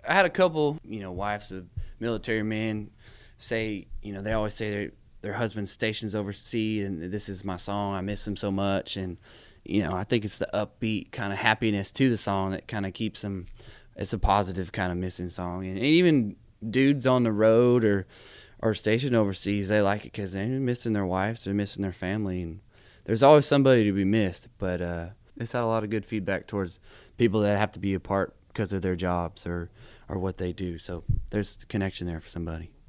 I had a couple, wives of military men say, they always say their husband's station's overseas, and this is my song. I miss him so much, and I think it's the upbeat kind of happiness to the song that kind of keeps them. It's a positive kind of missing song, and even dudes on the road or stationed overseas, they like it because they're missing their wives, they're missing their family, and there's always somebody to be missed. But it's had a lot of good feedback towards people that have to be apart because of their jobs or what they do. So there's a connection there for somebody.